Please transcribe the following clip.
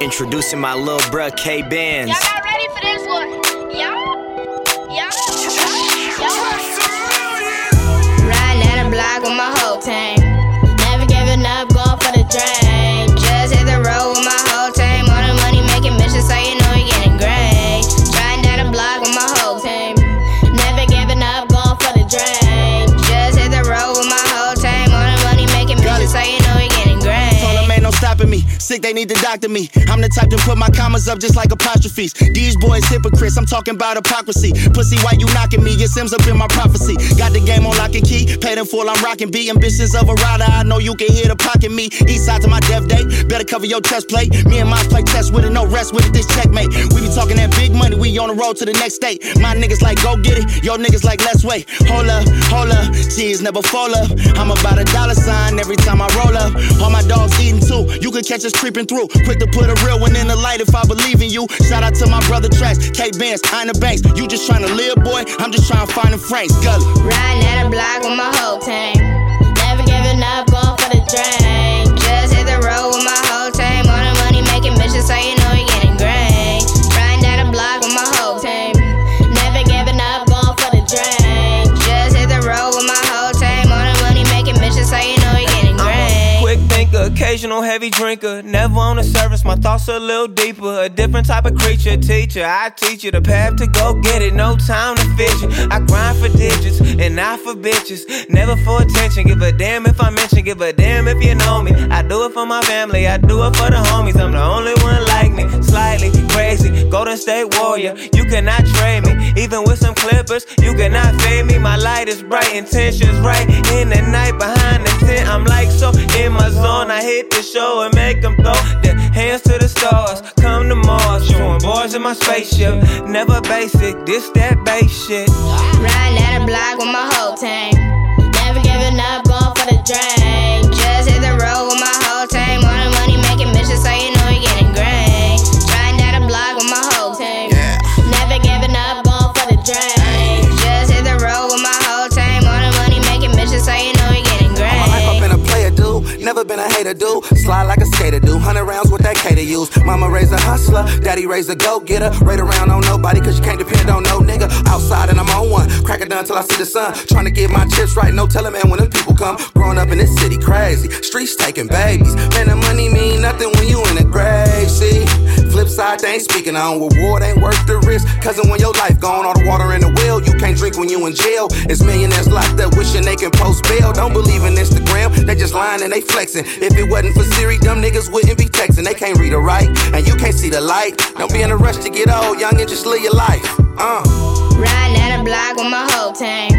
Introducing my little bruh, K-Benz. Y'all not ready for this one. Y'all. Riding down the block with my whole team. Never giving up, going for the drain. Just hit the road with my whole team. All the money making missions, so you know you're getting great. Riding down the block with my whole team. Never giving up, going for the drain. Just hit the road with my whole team. All the money making missions, so you know you're getting great. Told them ain't no stopping me. Sick, they need to doctor me. I'm the type to put my commas up just like apostrophes. These boys hypocrites, I'm talking about hypocrisy. Pussy, why you knocking me? It sims up in my prophecy. Got the game on lock and key. Paid in full, I'm rocking B. Ambitions of a rider, I know you can hear the pocket me. East side to my death day. Better cover your chest plate. Me and Miles play chess with it, no rest with it, this checkmate. We be talking that big money, we on the road to the next state. My niggas like go get it, your niggas like let's wait. Hold up, G's never fall up. I'm about $1 every time I roll up. All my dogs eating too, you could catch us creeping through. Quick to put a real one in the light if I believe in you. Shout out to my brother Trax, K-Benz, Ina Banks. You just trying to live, boy, I'm just trying to find the Franks. Gully. Riding down the block with my whole team. Never giving up, going for the drain. Just hit the road with my whole team. All the money making missions, so you know you're getting great. Riding down the block with my whole team. Never giving up, going for the drain. Just hit the road with my whole team. All the money making missions, so you know you're getting great. Quick thinker, occasional heavy drinker. Never on the surface, my thoughts are a little deeper. A different type of creature, teacher. I teach you the path to go get it. No time to fidget. I grind for digits and not for bitches. Never for attention. Give a damn if I mention. Give a damn if you know me. I do it for my family. I do it for the homies. I'm the only one like me. Slightly crazy. Golden State Warrior. You cannot trade me. Even with some clippers, you cannot fade me. My light is bright. Intentions right. In the night behind the tent. I'm like so in my zone. I hit the show and make them throw their hands to the stars. Come to Mars, showing boys in my spaceship. Never basic, this that bass shit. Riding down the block with my whole team. Never giving up, going for the drain. Just hit the road with my whole team. All the money making missions, so you know you're getting great. Riding down the block with my whole team. Never giving up, going for the drain. Just hit the road with my whole team. All the money making missions, so you know you're getting great. All my life I've been a player, dude. Never been a hater, dude. Slide like a skater, dude. 100 rounds with that K to use. Mama raised a hustler, daddy raised a go-getter. Right around on nobody, cause you can't depend on no nigga. Outside and I'm on one. Crack it down till I see the sun. Trying to get my chips right, no telling man when them people come. Growing up in this city, crazy. Streets taking babies. Man, the money mean nothing when you in the grave, see? Flip side, they ain't speaking on. Reward ain't worth the risk. Cousin, when your life gone, all the water in the well, you can't drink when you in jail. It's millionaires locked up, wishing they can post bail. Don't believe in Instagram, they just lying and they flexing. If it wasn't for Siri, them niggas wouldn't be texting. They can't read or write, and you can't see the light. Don't be in a rush to get old, young, and just live your life. Riding down the block with my whole team.